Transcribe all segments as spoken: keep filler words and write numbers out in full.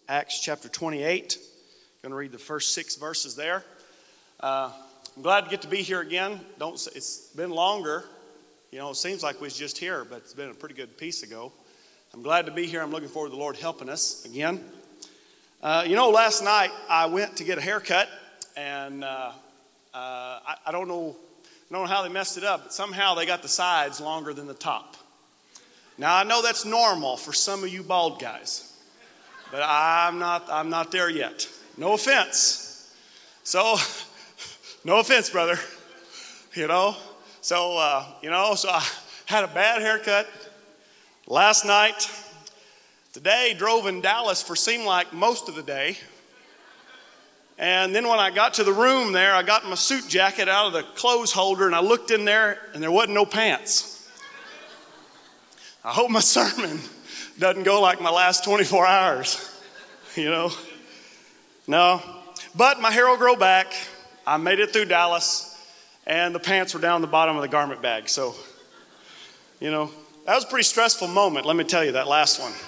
Acts chapter twenty-eight. I'm going to read the first six verses there. Uh, I'm glad to get to be here again. Don't. It's been longer. You know, it seems like we was just here, but it's been a pretty good piece ago. I'm glad to be here. I'm looking forward to the Lord helping us again. Uh, you know, last night I went to get a haircut, and uh, uh, I, I don't know, I don't know how they messed it up, but somehow they got the sides longer than the top. Now I know that's normal for some of you bald guys. But I'm not I'm not there yet. No offense. So, no offense, brother. You know? So, uh, you know, so I had a bad haircut last night. Today, drove in Dallas for seemed like most of the day. And then when I got to the room there, I got my suit jacket out of the clothes holder and I looked in there and there wasn't no pants. I hope my sermon doesn't go like my last twenty-four hours, you know. No, but my hair will grow back. I made it through Dallas, and the pants were down the bottom of the garment bag. So, you know, that was a pretty stressful moment, let me tell you, that last one.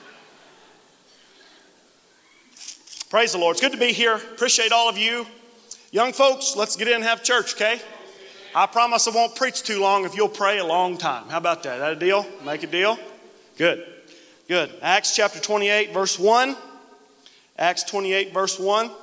Praise the Lord. It's good to be here. Appreciate all of you. Young folks, let's get in and have church, okay? I promise I won't preach too long if you'll pray a long time. How about that? That a deal? Make a deal? Good. Good. Acts chapter twenty-eight, verse one. Acts twenty-eight, verse one.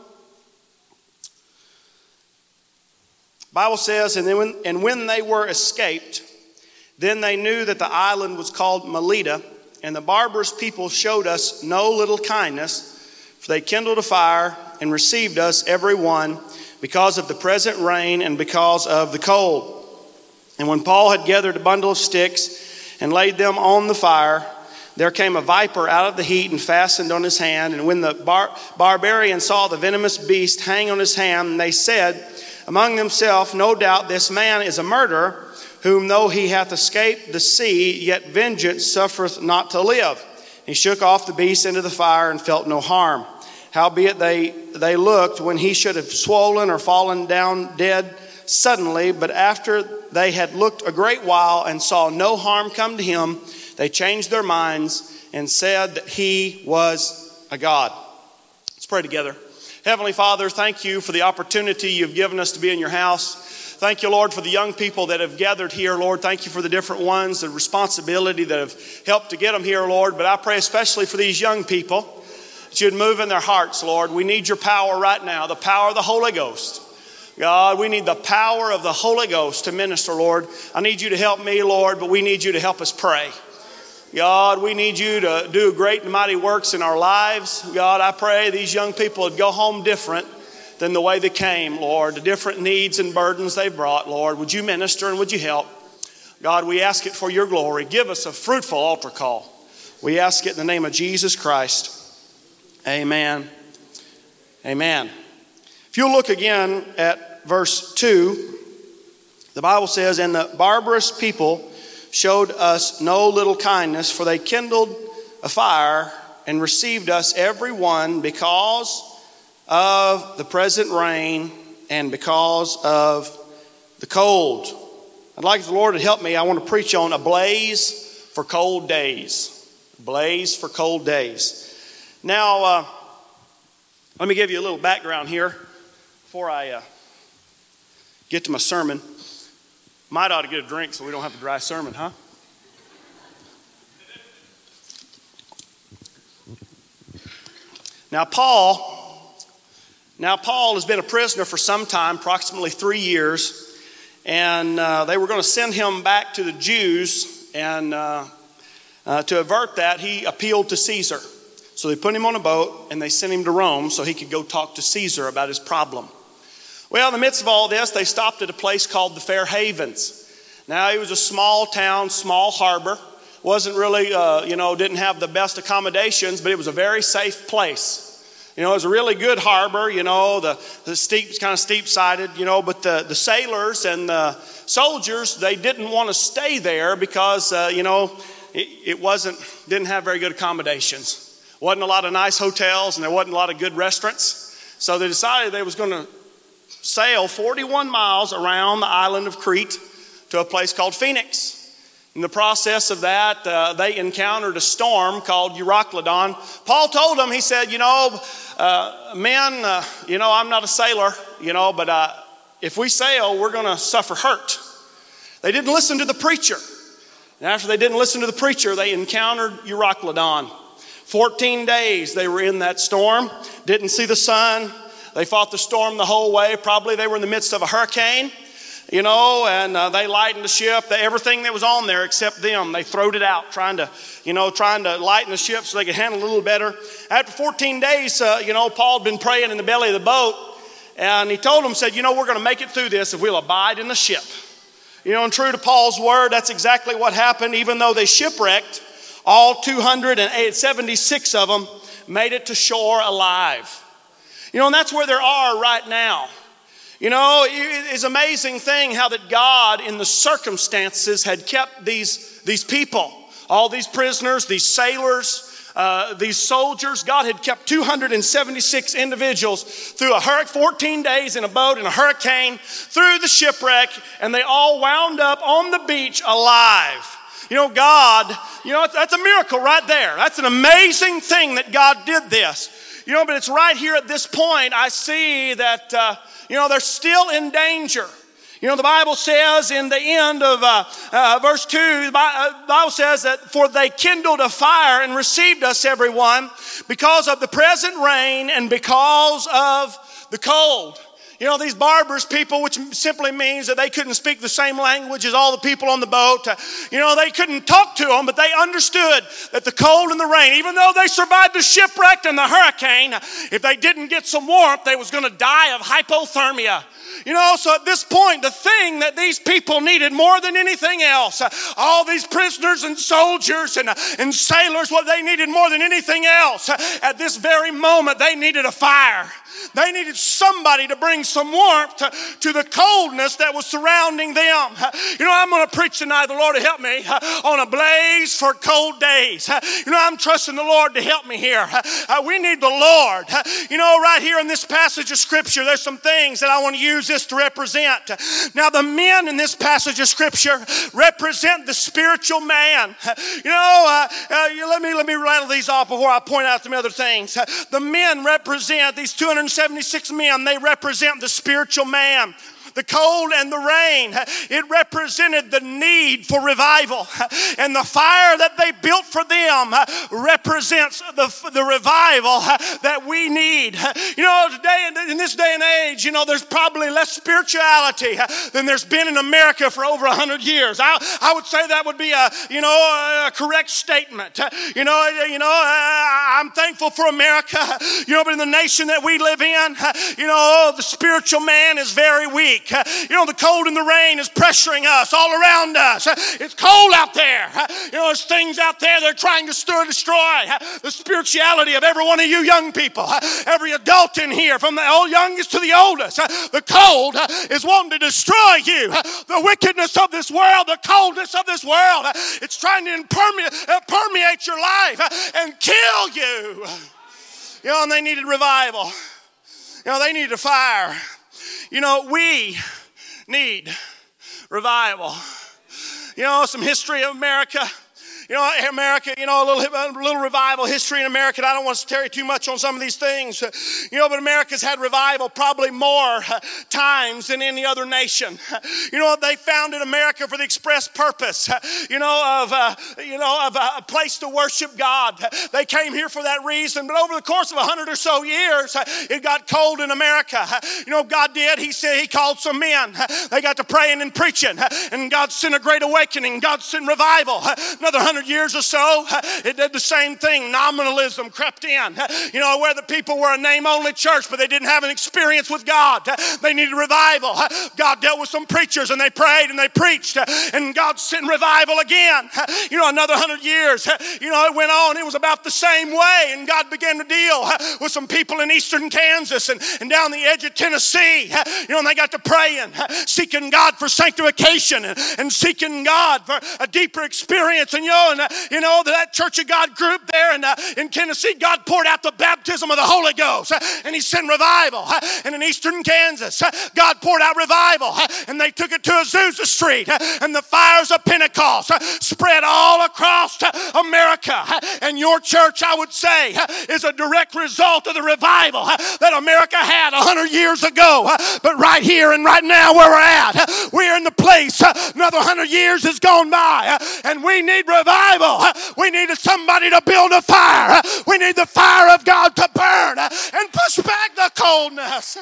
Bible says, and then when, and when they were escaped, then they knew that the island was called Melita, and the barbarous people showed us no little kindness, for they kindled a fire and received us every one because of the present rain and because of the cold. And when Paul had gathered a bundle of sticks and laid them on the fire, there came a viper out of the heat and fastened on his hand. And when the bar- barbarians saw the venomous beast hang on his hand, they said among themselves, no doubt this man is a murderer, whom though he hath escaped the sea, yet vengeance suffereth not to live. He shook off the beast into the fire and felt no harm. Howbeit they, they looked when he should have swollen or fallen down dead suddenly, but after they had looked a great while and saw no harm come to him, they changed their minds and said that he was a god. Let's pray together. Heavenly Father, thank you for the opportunity you've given us to be in your house. Thank you, Lord, for the young people that have gathered here, Lord. Thank you for the different ones, the responsibility that have helped to get them here, Lord. But I pray especially for these young people that you'd move in their hearts, Lord. We need your power right now, the power of the Holy Ghost. God, we need the power of the Holy Ghost to minister, Lord. I need you to help me, Lord, but we need you to help us pray. God, we need you to do great and mighty works in our lives. God, I pray these young people would go home different than the way they came, Lord. The different needs and burdens they brought, Lord. Would you minister and would you help? God, we ask it for your glory. Give us a fruitful altar call. We ask it in the name of Jesus Christ. Amen. Amen. If you look again at verse two, the Bible says, and the barbarous people showed us no little kindness, for they kindled a fire and received us every one because of the present rain and because of the cold. I'd like the Lord to help me. I want to preach on a blaze for cold days. Blaze for cold days. Now, uh, let me give you a little background here before I uh, get to my sermon. Might ought to get a drink so we don't have a dry sermon, huh? Now, Paul, now Paul has been a prisoner for some time, approximately three years, and uh, they were going to send him back to the Jews, and uh, uh, to avert that, he appealed to Caesar. So they put him on a boat, and they sent him to Rome so he could go talk to Caesar about his problem. Well, in the midst of all this, they stopped at a place called the Fair Havens. Now, it was a small town, small harbor. Wasn't really, uh, you know, didn't have the best accommodations, but it was a very safe place. You know, it was a really good harbor, you know, the, the steep, kind of steep-sided, you know, but the, the sailors and the soldiers, they didn't want to stay there because, uh, you know, it, it wasn't, didn't have very good accommodations. Wasn't a lot of nice hotels and there wasn't a lot of good restaurants. So they decided they was going to sail forty-one miles around the island of Crete to a place called Phoenix. In the process of that, uh, they encountered a storm called Euroclydon. Paul told them, he said, you know, uh, men, uh, you know, I'm not a sailor, you know, but uh, if we sail, we're going to suffer hurt. They didn't listen to the preacher. And after they didn't listen to the preacher, they encountered Euroclydon. fourteen days they were in that storm, didn't see the sun. They fought the storm the whole way. Probably they were in the midst of a hurricane. You know, and uh, they lightened the ship. They, everything that was on there except them, they throwed it out, trying to, you know, trying to lighten the ship so they could handle it a little better. After fourteen days, uh, you know, Paul had been praying in the belly of the boat, and he told them, said, you know, we're going to make it through this if we'll abide in the ship. You know, and true to Paul's word, that's exactly what happened. Even though they shipwrecked, all two hundred seventy-six of them made it to shore alive. You know, and that's where they are right now. You know, it's an amazing thing how that God in the circumstances had kept these, these people, all these prisoners, these sailors, uh, these soldiers. God had kept two hundred seventy-six individuals through a hurricane, fourteen days in a boat in a hurricane, through the shipwreck, and they all wound up on the beach alive. You know, God, you know, that's a miracle right there. That's an amazing thing that God did this. You know, but it's right here at this point I see that... Uh, You know, they're still in danger. You know, the Bible says in the end of uh, uh, verse two, the Bible says that, for they kindled a fire and received us, everyone, because of the present rain and because of the cold. You know, these barbarous people, which simply means that they couldn't speak the same language as all the people on the boat. Uh, you know, they couldn't talk to them, but they understood that the cold and the rain, even though they survived the shipwreck and the hurricane, if they didn't get some warmth, they was going to die of hypothermia. You know, so at this point, the thing that these people needed more than anything else, uh, all these prisoners and soldiers and, uh, and sailors, what they needed more than anything else, uh, at this very moment, they needed a fire. They needed somebody to bring some warmth to, to the coldness that was surrounding them. You know, I'm going to preach tonight, the Lord to help me, on a blaze for cold days. You know, I'm trusting the Lord to help me here. We need the Lord. You know, right here in this passage of Scripture, there's some things that I want to use this to represent. Now, the men in this passage of Scripture represent the spiritual man. You know, uh, uh, let me let me rattle these off before I point out some other things. The men represent, these two hundred seventy-six men, they represent the spiritual man. The cold and the rain, it represented the need for revival. And the fire that they built for them represents the, the revival that we need. You know, today, in this day and age, you know, there's probably less spirituality than there's been in America for over a hundred years. I, I would say that would be a, you know, a correct statement. You know, you know, I'm thankful for America, you know, but in the nation that we live in, you know, the spiritual man is very weak. You know, the cold and the rain is pressuring us all around us. It's cold out there. You know, there's things out there that are trying to stir, destroy the spirituality of every one of you young people. Every adult in here, from the old youngest to the oldest. The cold is wanting to destroy you. The wickedness of this world, the coldness of this world, it's trying to permeate, permeate your life and kill you. You know, and they needed revival. You know, they needed a fire. You know, we need revival. You know, some history of America. You know, America, you know, a little, a little revival history in America. I don't want to tarry too much on some of these things. You know, but America's had revival probably more times than any other nation. You know, they founded America for the express purpose, you know, of, uh, you know, of a place to worship God. They came here for that reason. But over the course of a hundred or so years, it got cold in America. You know, God did. He said He called some men. They got to praying and preaching. And God sent a great awakening. God sent revival. Another hundred years or so, it did the same thing. Nominalism crept in. You know, where the people were a name-only church, but they didn't have an experience with God. They needed revival. God dealt with some preachers, and they prayed and they preached, and God sent revival again. You know, another hundred years, you know, it went on. It was about the same way, and God began to deal with some people in eastern Kansas and, and down the edge of Tennessee. You know, and they got to praying, seeking God for sanctification and, and seeking God for a deeper experience. And you know, know, and uh, you know that Church of God group there in, uh, in Tennessee, God poured out the baptism of the Holy Ghost, uh, and He sent revival. Uh, and in eastern Kansas, uh, God poured out revival, uh, and they took it to Azusa Street, uh, and the fires of Pentecost uh, spread all across uh, America. Uh, and your church, I would say, uh, is a direct result of the revival uh, that America had a hundred years ago. Uh, but right here and right now, where we're at, uh, we're in the place. Uh, another hundred years has gone by, uh, and we need revival. Uh, we need somebody to build a fire. Uh, we need the fire of God to burn uh, and push back the coldness.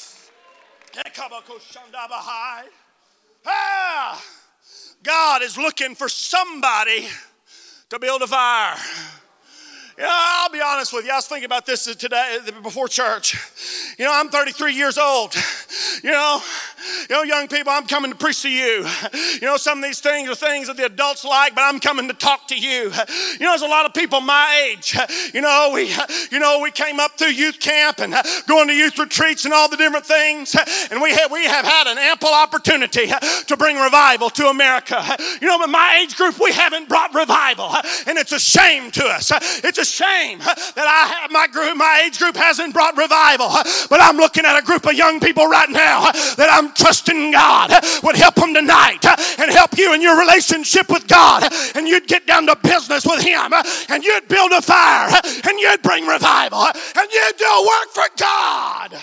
Ah, God is looking for somebody to build a fire. You know, I'll be honest with you. I was thinking about this today before church. You know, I'm thirty-three years old. You know, you know, young people, I'm coming to preach to you. You know, some of these things are things that the adults like, but I'm coming to talk to you. You know, there's a lot of people my age. You know, we, you know, we came up through youth camp and going to youth retreats and all the different things, and we have we have had an ample opportunity to bring revival to America. You know, but my age group, we haven't brought revival, and it's a shame to us. It's a shame that I have my group, my age group hasn't brought revival. But I'm looking at a group of young people right now that I'm trusting God would help them tonight and help you in your relationship with God. And you'd get down to business with Him, and you'd build a fire, and you'd bring revival, and you'd do work for God.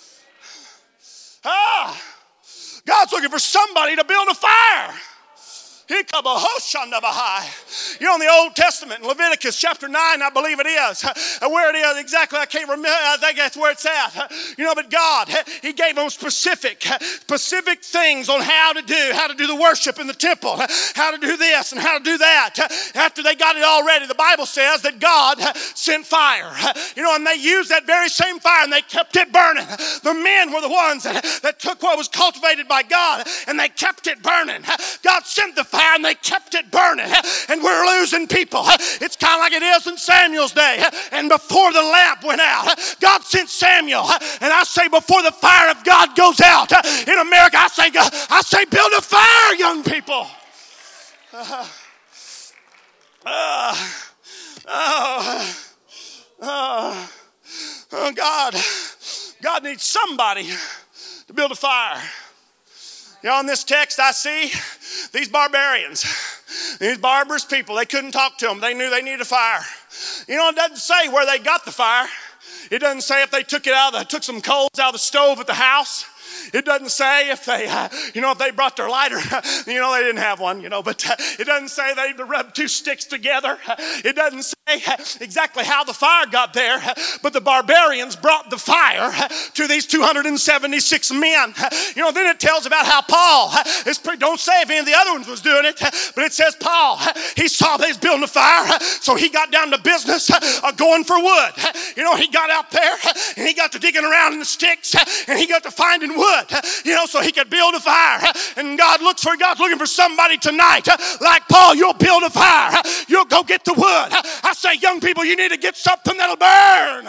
Ah, God's looking for somebody to build a fire. You know, in the Old Testament, in Leviticus chapter nine, I believe it is, where it is exactly, I can't remember, I think that's where it's at. You know, but God, He gave them specific, specific things on how to do, how to do the worship in the temple, how to do this and how to do that. After they got it all ready, the Bible says that God sent fire. You know, and they used that very same fire and they kept it burning. The men were the ones that, that took what was cultivated by God and they kept it burning. God sent the fire and they kept it burning, and we're losing people. It's kind of like it is in Samuel's day, and before the lamp went out, God sent Samuel, and I say before the fire of God goes out in America, I say, I say build a fire, young people. Uh, uh, oh, oh, oh, God, God needs somebody to build a fire. You know, in this text I see these barbarians, these barbarous people, they couldn't talk to them. They knew they needed a fire. You know, it doesn't say where they got the fire. It doesn't say if they took it out, of the, took some coals out of the stove at the house. It doesn't say if they, uh, you know, if they brought their lighter. You know, they didn't have one, you know, but uh, it doesn't say they rubbed two sticks together. It doesn't say uh, exactly how the fire got there, but the barbarians brought the fire to these two hundred seventy-six men. You know, then it tells about how Paul, it's pretty, don't say if any of the other ones was doing it, but it says Paul, he saw they was building a fire, so he got down to business of going for wood. You know, he got out there and he got to digging around in the sticks and he got to finding wood. You know, so he could build a fire. And God looks for, God's looking for somebody tonight. Like Paul, you'll build a fire. You'll go get the wood. I say, young people, you need to get something that'll burn.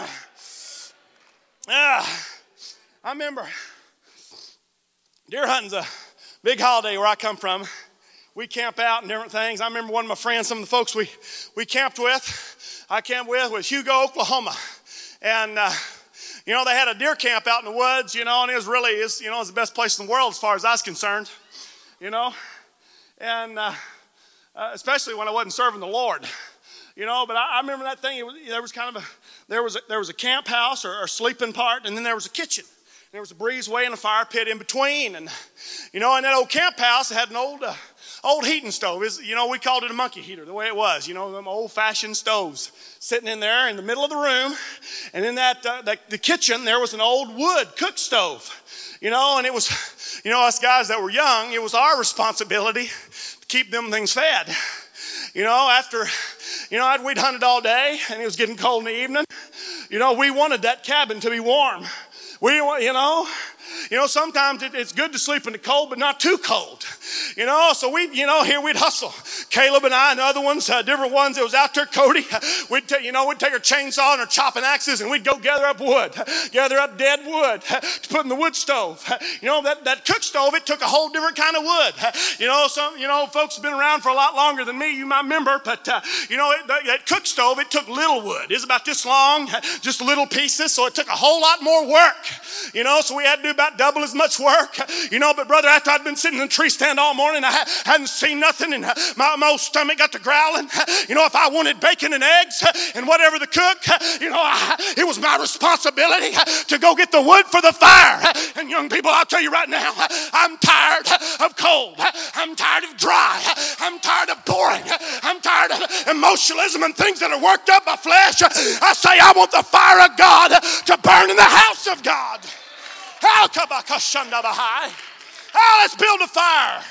Uh, I remember deer hunting's a big holiday where I come from. We camp out and different things. I remember one of my friends, some of the folks we, we camped with, I camped with, was Hugo, Oklahoma. And, uh, you know, they had a deer camp out in the woods, you know, and it was really, it's, you know, it was the best place in the world as far as I was concerned, you know, and uh, uh, especially when I wasn't serving the Lord, you know, but I, I remember that thing, it was, there was kind of a, there was a, there was a camp house or, or sleeping part, and then there was a kitchen. There was a breezeway and a fire pit in between, and, you know, in that old camp house, it had an old, uh, old heating stove. Is you know, we called it a monkey heater, the way it was, you know, them old-fashioned stoves sitting in there in the middle of the room. And in that, uh, the, the kitchen, there was an old wood cook stove, you know, and it was, you know, us guys that were young, it was our responsibility to keep them things fed. You know, after, you know, we'd hunted all day and it was getting cold in the evening. You know, we wanted that cabin to be warm. We, you know, you know, sometimes it, it's good to sleep in the cold, but not too cold. You know, so we, you know, here we'd hustle. Caleb and I and other ones, uh, different ones that was out there, Cody, we'd take, you know, we'd take our chainsaw and our chopping axes and we'd go gather up wood, gather up dead wood to put in the wood stove. You know, that, that cook stove, it took a whole different kind of wood. You know, some, you know, folks have been around for a lot longer than me, you might remember, but, uh, you know, it, that, that cook stove, it took little wood. It was about this long, just little pieces, so it took a whole lot more work. You know, so we had to do about double as much work. You know, but brother, after I'd been sitting in the tree stand all morning, I ha- hadn't seen nothing, and my, my old stomach got to growling. You know, if I wanted bacon and eggs and whatever the cook, you know, I, it was my responsibility to go get the wood for the fire. And young people, I'll tell you right now, I'm tired of cold. I'm tired of dry. I'm tired of boring. I'm tired of emotionalism and things that are worked up by flesh. I say I want the fire of God to burn in the house of God. Oh, let's build a fire.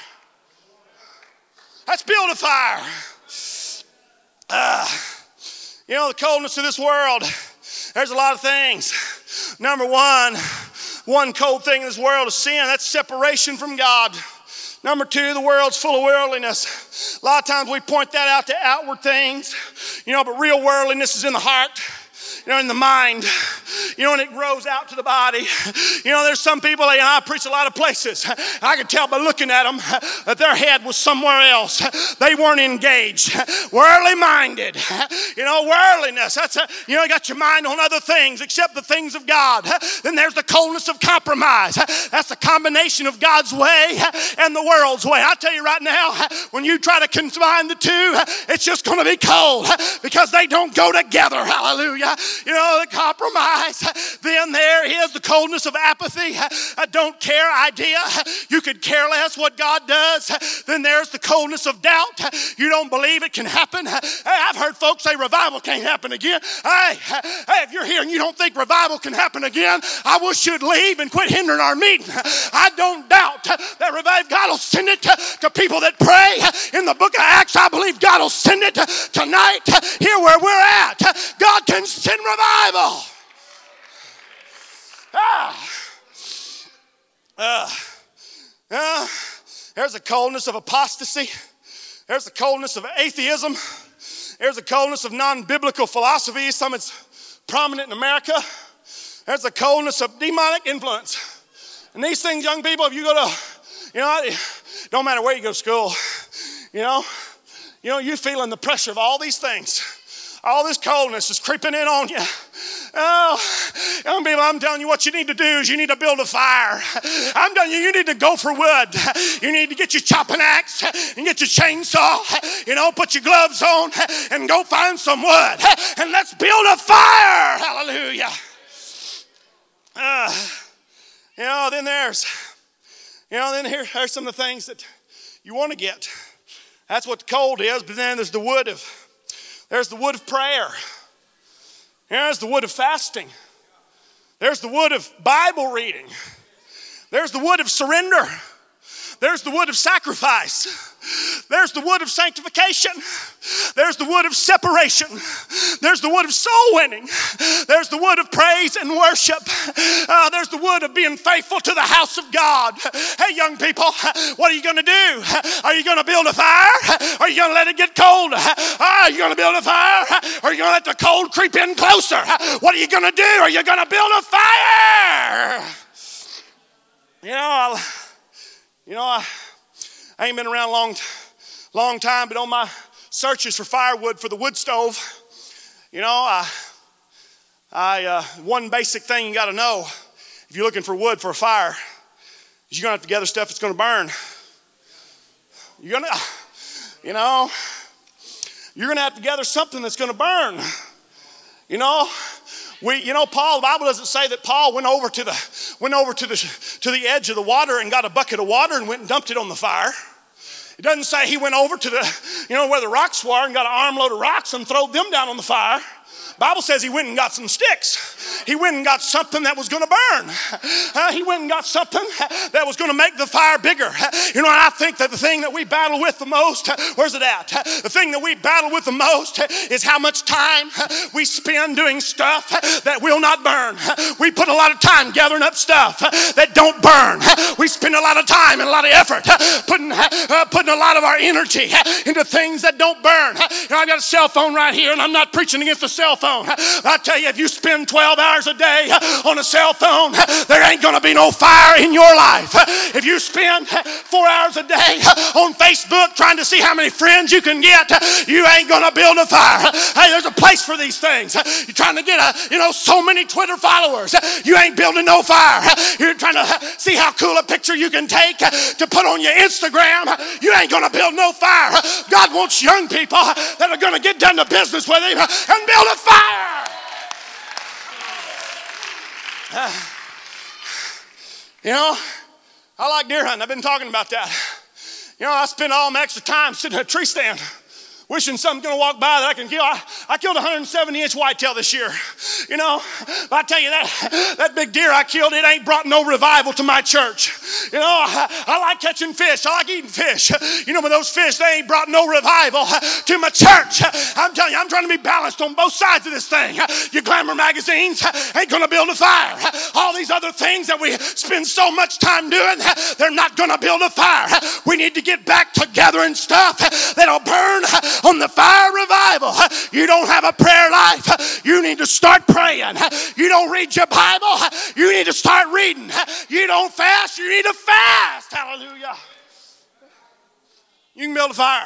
Let's build a fire. Uh, you know, the coldness of this world, there's a lot of things. Number one, one cold thing in this world is sin. That's separation from God. Number two, the world's full of worldliness. A lot of times we point that out to outward things, you know, but real worldliness is in the heart. You know, in the mind, you know, and it grows out to the body. You know, there's some people, you know, I preach a lot of places. I could tell by looking at them that their head was somewhere else. They weren't engaged. Worldly minded. You know, worldliness. That's, a, you know, you got your mind on other things except the things of God. Then there's the coldness of compromise. That's the combination of God's way and the world's way. I tell you right now, when you try to combine the two, it's just going to be cold because they don't go together. Hallelujah. You know, the compromise. Then there is the coldness of apathy. I don't care idea. You could care less what God does. Then there's the coldness of doubt. You don't believe it can happen. Hey, I've heard folks say revival can't happen again. Hey, hey, if you're here and you don't think revival can happen again, I wish you'd leave and quit hindering our meeting. I don't doubt that revival, God will send it to, to people that pray. In the book of Acts, I believe God will send it to, tonight here where we're at. God can send revival. Ah. Uh, uh, there's a coldness of apostasy. There's the coldness of atheism. There's the coldness of non-biblical philosophy. Some it's prominent in America. There's the coldness of demonic influence. And these things, young people, if you go to, you know, it don't matter where you go to school, you know, you know, you're feeling the pressure of all these things. All this coldness is creeping in on you. Oh, young people, I'm telling you what you need to do is you need to build a fire. I'm telling you, you need to go for wood. You need to get your chopping axe and get your chainsaw. You know, put your gloves on and go find some wood. And let's build a fire. Hallelujah. Uh, you know, then there's, you know, then here are some of the things that you want to get. That's what the cold is, but then there's the wood of There's the wood of prayer. There's the wood of fasting. There's the wood of Bible reading. There's the wood of surrender. There's the wood of sacrifice. There's the wood of sanctification. There's the wood of separation. There's the wood of soul winning. There's the wood of praise and worship. Uh, there's the wood of being faithful to the house of God. Hey, young people, what are you going to do? Are you going to build a fire? Are you going to let it get cold? Are you going to build a fire? Are you going to let the cold creep in closer? What are you going to do? Are you going to build a fire? You know, I'll, you know, I, I ain't been around a long, long time, but on my searches for firewood for the wood stove, you know, I, I uh, one basic thing you got to know if you're looking for wood for a fire is you're going to have to gather stuff that's going to burn. You're going to, you know, you're going to have to gather something that's going to burn. You know, we, you know, Paul, the Bible doesn't say that Paul went over to the went over to the to the edge of the water and got a bucket of water and went and dumped it on the fire. It doesn't say he went over to the, you know, where the rocks were and got an armload of rocks and threw them down on the fire. Bible says he went and got some sticks. He went and got something that was going to burn. Uh, he went and got something that was going to make the fire bigger. You know, and I think that the thing that we battle with the most, where's it at? The thing that we battle with the most is how much time we spend doing stuff that will not burn. We put a lot of time gathering up stuff that don't burn. We spend a lot of time and a lot of effort putting, uh, putting a lot of our energy into things that don't burn. You know, I got a cell phone right here, and I'm not preaching against the cell phone. I tell you, if you spend twelve hours a day on a cell phone, there ain't going to be no fire in your life. If you spend four hours a day on Facebook trying to see how many friends you can get, you ain't going to build a fire. Hey, there's a place for these things. You're trying to get a, you know, so many Twitter followers. You ain't building no fire. You're trying to see how cool a picture you can take to put on your Instagram. You ain't going to build no fire. God wants young people that are going to get down to business with him and build a fire. Uh, you know, I like deer hunting. I've been talking about that. You know, I spend all my extra time sitting at a tree stand wishing something's going to walk by that I can kill. I, I killed a one hundred seventy inch whitetail this year. You know, but I tell you that, that big deer I killed, it ain't brought no revival to my church. You know, I, I like catching fish. I like eating fish. You know, but those fish, they ain't brought no revival to my church. I'm telling you, I'm trying to be balanced on both sides of this thing. Your glamour magazines ain't going to build a fire. All these other things that we spend so much time doing, they're not going to build a fire. We need to get back to gathering stuff that'll burn on the fire revival. You don't have a prayer life, you need to start praying. You don't read your Bible, you need to start reading. You don't fast, you need to fast. Hallelujah. You can build a fire.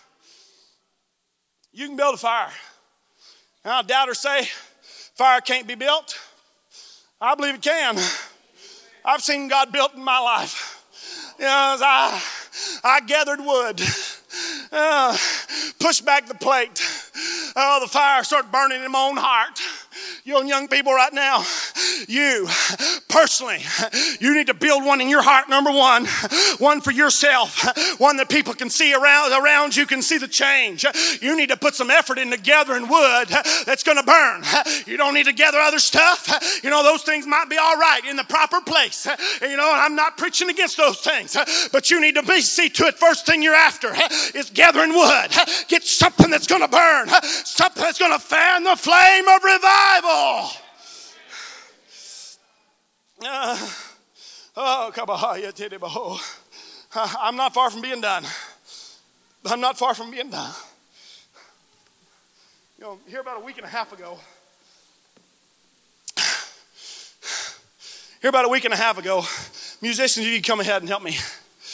You can build a fire. Now, doubters say fire can't be built. I believe it can. I've seen God built in my life. You know, as I, I gathered wood, Uh, push back the plate. Oh, the fire started burning in my own heart. You young people right now, you personally, you need to build one in your heart, number one. One for yourself. One that people can see around, around you can see the change. You need to put some effort into gathering wood that's going to burn. You don't need to gather other stuff. You know, those things might be all right in the proper place. You know, and I'm not preaching against those things. But you need to be, see to it, first thing you're after is gathering wood. Get something that's going to burn. Something that's going to fan the flame of revival. Uh, oh, I'm not far from being done. I'm not far from being done. You know, here about a week and a half ago, here about a week and a half ago, musicians, you can come ahead and help me.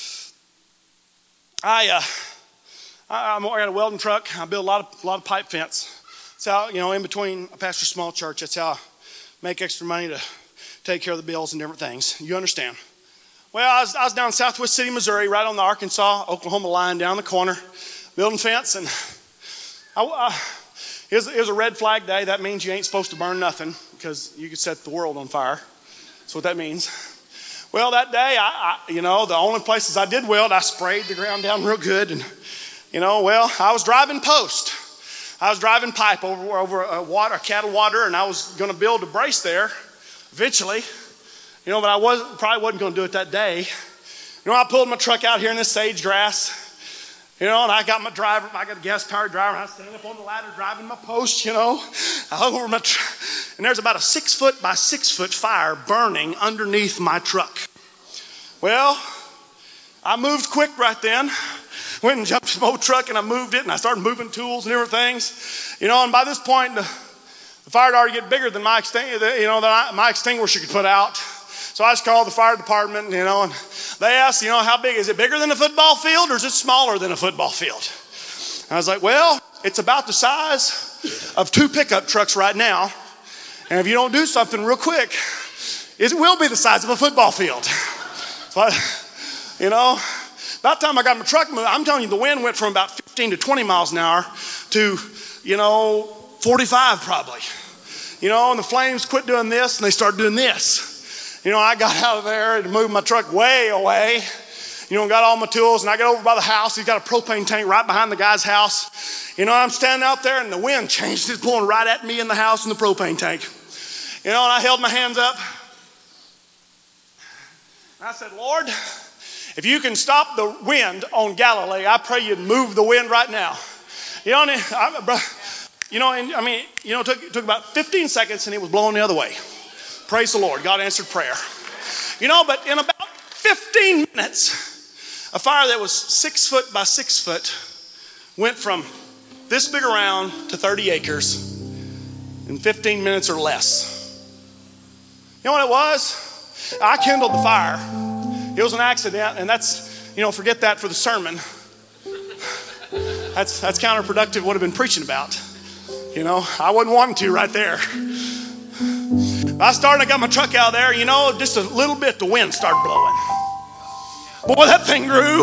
I, uh, I, I'm, I got a welding truck. I build a lot of, a lot of pipe fence. That's how, you know, in between, I pastor a small church. That's how I make extra money to take care of the bills and different things. You understand? Well, I was, I was down in Southwest City, Missouri, right on the Arkansas-Oklahoma line down the corner, building fence. And I, I, it, was, it was a red flag day. That means you ain't supposed to burn nothing because you could set the world on fire. That's what that means. Well, that day, I, I, you know, the only places I did weld, I sprayed the ground down real good. And, you know, well, I was driving post. I was driving pipe over, over a, water, a cattle water, and I was going to build a brace there eventually. You know, but I was, probably wasn't going to do it that day. You know, I pulled my truck out here in this sage grass. You know, and I got my driver, I got a gas-powered driver, and I was standing up on the ladder driving my post, you know. I hung over my truck, and there's about a six-foot by six-foot fire burning underneath my truck. Well, I moved quick right then. Went and jumped in my old truck and I moved it and I started moving tools and different things. You know, and by this point, the, the fire had already get bigger than my, extinguisher, you know, that I, my extinguisher could put out. So I just called the fire department, you know, and they asked, you know, how big? Is it bigger than a football field or is it smaller than a football field? And I was like, well, it's about the size of two pickup trucks right now. And if you don't do something real quick, it will be the size of a football field. So I, you know, about the time I got my truck moved, I'm telling you, the wind went from about fifteen to twenty miles an hour to, you know, forty-five probably. You know, and the flames quit doing this and they started doing this. You know, I got out of there and moved my truck way away. you know, got all my tools, and I got over by the house. He's got a propane tank right behind the guy's house. You know, I'm standing out there, and the wind changed. It's blowing right at me in the house in the propane tank. You know, and I held my hands up. And I said, Lord, if you can stop the wind on Galilee, I pray you'd move the wind right now. You know, and I, you know, and I mean, you know, it took, it took about fifteen seconds, and it was blowing the other way. Praise the Lord. God answered prayer. You know, but in about fifteen minutes, a fire that was six foot by six foot went from this big around to thirty acres in fifteen minutes or less. You know what it was? I kindled the fire. It was an accident, and that's, you know, forget that for the sermon. That's that's counterproductive what I've been preaching about. You know, I wasn't wanting to right there. I started, I got my truck out there, you know, just a little bit, the wind started blowing. Boy, that thing grew.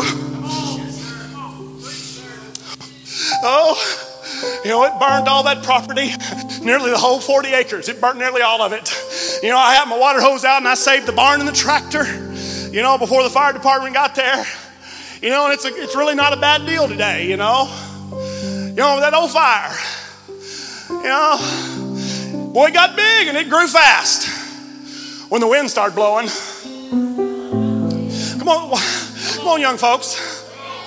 Oh, you know, it burned all that property, nearly the whole forty acres. It burnt nearly all of it. You know, I had my water hose out and I saved the barn and the tractor, you know, before the fire department got there. You know, and it's a, it's really not a bad deal today, you know. You know, that old fire, you know, boy, it got big and it grew fast when the wind started blowing. Come on, come on, young folks.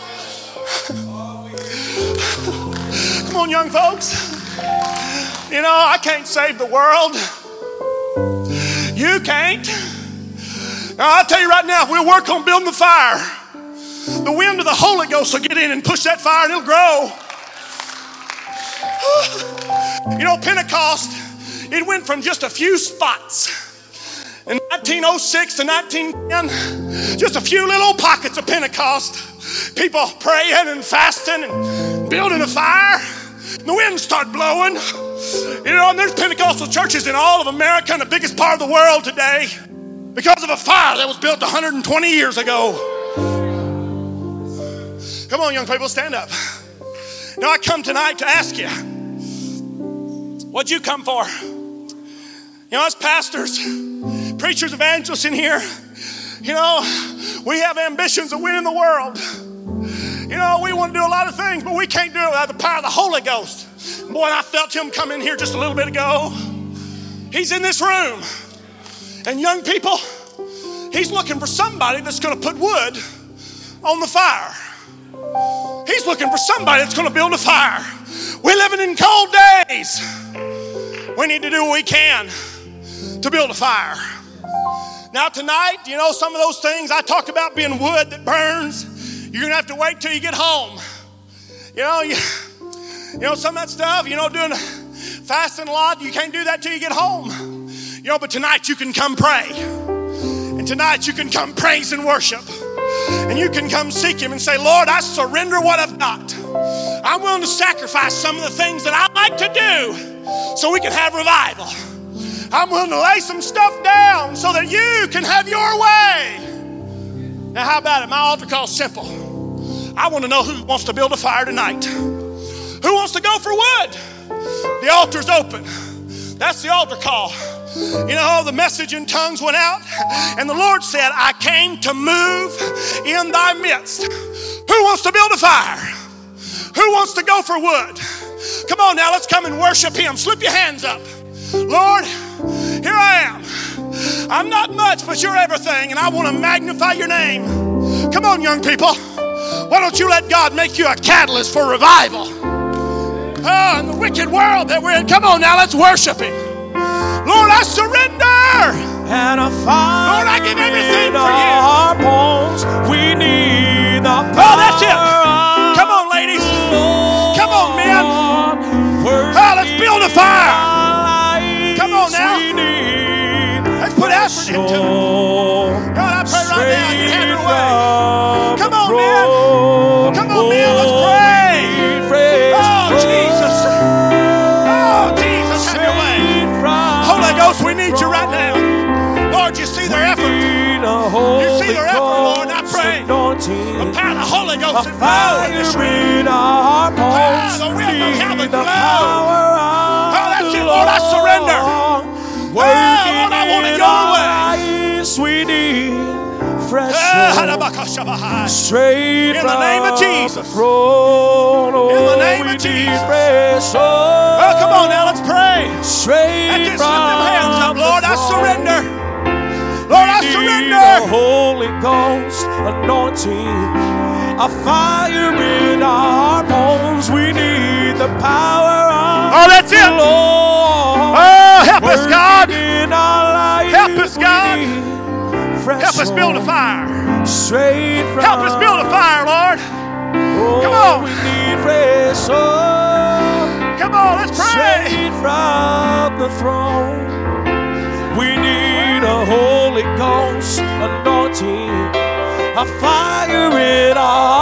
Come on, young folks. You know, I can't save the world. You can't. Now, I'll tell you right now, if we'll work on building the fire, the wind of the Holy Ghost will get in and push that fire and it'll grow. You know, Pentecost, it went from just a few spots. In nineteen oh six to nineteen ten, just a few little pockets of Pentecost. People praying and fasting and building a fire. And the wind started blowing. You know, and there's Pentecostal churches in all of America and the biggest part of the world today because of a fire that was built one hundred twenty years ago. Come on, young people, stand up. Now I come tonight to ask you, what'd you come for? You know, as pastors, preachers, evangelists in here, you know, we have ambitions of winning the world. You know, we want to do a lot of things, but we can't do it without the power of the Holy Ghost. Boy, I felt him come in here just a little bit ago. He's in this room. And young people, he's looking for somebody that's going to put wood on the fire. He's looking for somebody that's going to build a fire. We're living in cold days. We need to do what we can to build a fire. Now tonight, you know, some of those things I talked about being wood that burns, you're going to have to wait till you get home. You know, you, you know, some of that stuff, you know, doing fasting a lot, you can't do that till you get home. You know, but tonight you can come pray. And tonight you can come praise and worship. And you can come seek him and say, Lord, I surrender what I've got. I'm willing to sacrifice some of the things that I like to do so we can have revival. I'm willing to lay some stuff down so that you can have your way. Now, how about it? My altar call is simple. I want to know who wants to build a fire tonight. Who wants to go for wood? The altar's open. That's the altar call. You know, the message in tongues went out, and the Lord said, I came to move in thy midst. Who wants to build a fire? Who wants to go for wood? Come on now, let's come and worship him. Slip your hands up. Lord, here I am. I'm not much, but you're everything, and I want to magnify your name. Come on, young people. Why don't you let God make you a catalyst for revival? Oh, in the wicked world that we're in. Come on now, let's worship him. Lord, I surrender. And a fire. Lord, I give everything for you. Our bones, we need the power. Oh, that's it. Come on, ladies. Come on, men. Oh, let's build a fire. Come on now. Let's put effort into it. God, I pray right now you have your way. Come on, man. Come on, man. Let's pray. Oh, Jesus. Oh, Jesus, have your way. Holy Ghost, we need you right now. Lord, you see their effort. You see their effort, Lord. I pray the power of the Holy Ghost and blow in this room. Ah, the wind of heaven blow. Oh, that's it, Lord. I surrender. Oh, Lord, I want it your way. We need fresh Eh, oil, halabakashabahai. straight In the name of from Jesus. the throne. Oh, In the name we of need Jesus. fresh oil, Oh, come on now, let's pray. straight And just from lift them hands up. the Lord, I throne. surrender. Lord, I We need surrender. a Holy Ghost anointing, a fire in our bones. We need the power of Oh, that's the it. Lord. Oh, help us, Working God. in our life. Help us, We God. need fresh Help us build a oil, fire. straight from Help us build a fire, Lord. Oh, Come on. we need fresh oil, Come on, let's pray. straight from the throne. We need a Holy Ghost anointing, a fire in our